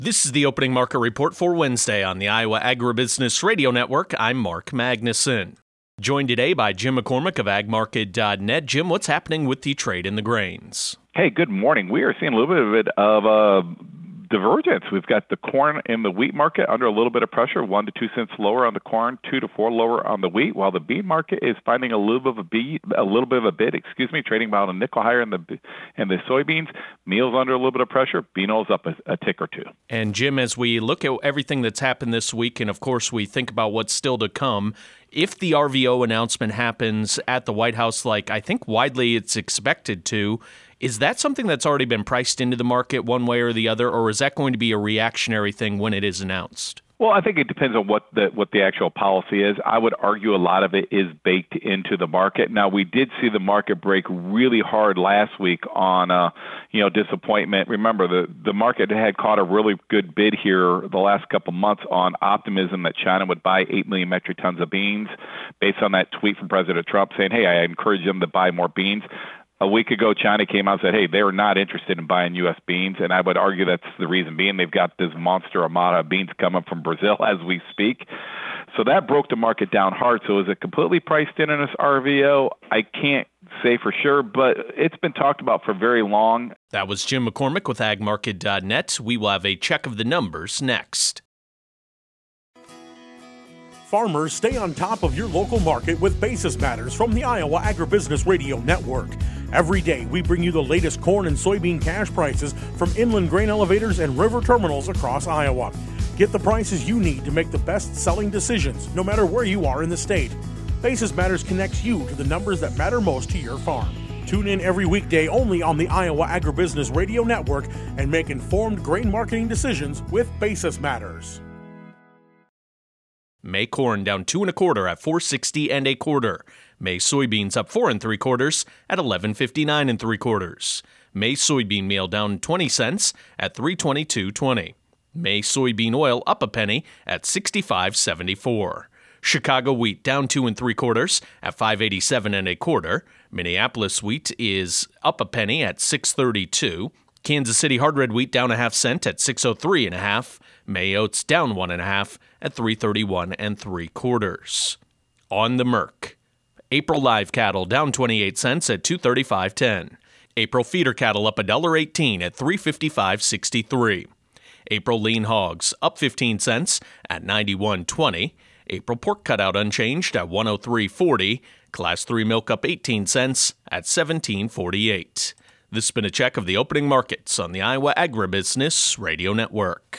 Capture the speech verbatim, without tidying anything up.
This is the opening market report for Wednesday on the Iowa Agribusiness Radio Network. I'm Mark Magnuson. Joined today by Jim McCormick of ag market dot net. Jim, what's happening with the trade in the grains? Hey, good morning. We are seeing a little bit of it of a divergence. We've got the corn and the wheat market under a little bit of pressure, one to two cents lower on the corn, two to four lower on the wheat, while the bean market is finding a little bit of a beat, a little bit of a bid, excuse me, trading about a nickel higher in the in the soybeans. Meal's under a little bit of pressure. Bean oil's up a, a tick or two. And Jim, as we look at everything that's happened this week, and of course we think about what's still to come, if the R V O announcement happens at the White House, like I think widely it's expected to, is that something that's already been priced into the market one way or the other, or is that going to be a reactionary thing when it is announced? Well, I think it depends on what the what the actual policy is. I would argue a lot of it is baked into the market. Now, we did see the market break really hard last week on, uh, you know, disappointment. Remember, the, the market had caught a really good bid here the last couple months on optimism that China would buy eight million metric tons of beans based on that tweet from President Trump saying, hey, I encourage them to buy more beans. A week ago, China came out and said, hey, they're not interested in buying U S beans, and I would argue that's the reason being they've got this monster armada of beans coming from Brazil as we speak. So that broke the market down hard. So is it completely priced in in this R V O? I can't say for sure, but it's been talked about for very long. That was Jim McCormick with ag market dot net. We will have a check of the numbers next. Farmers, stay on top of your local market with Basis Matters from the Iowa Agribusiness Radio Network. Every day, we bring you the latest corn and soybean cash prices from inland grain elevators and river terminals across Iowa. Get the prices you need to make the best-selling decisions, no matter where you are in the state. Basis Matters connects you to the numbers that matter most to your farm. Tune in every weekday only on the Iowa Agribusiness Radio Network and make informed grain marketing decisions with Basis Matters. May corn down two and a quarter at four sixty and a quarter. May soybeans up four and three quarters at eleven fifty-nine and three quarters. May soybean meal down twenty cents at three twenty-two twenty. May soybean oil up a penny at sixty-five seventy-four. Chicago wheat down two and three quarters at five eighty-seven and a quarter. Minneapolis wheat is up a penny at six thirty-two. Kansas City hard red wheat down a half cent at six oh three and a half. May oats down one and a half at three thirty-one and three quarters. On the Merc, April live cattle down twenty-eight cents at two thirty-five ten. April feeder cattle up one dollar eighteen at three fifty-five sixty-three. April lean hogs up fifteen cents at ninety-one twenty. April pork cutout unchanged at one oh three forty. Class three milk up eighteen cents at seventeen forty-eight. This has been a check of the opening markets on the Iowa Agribusiness Radio Network.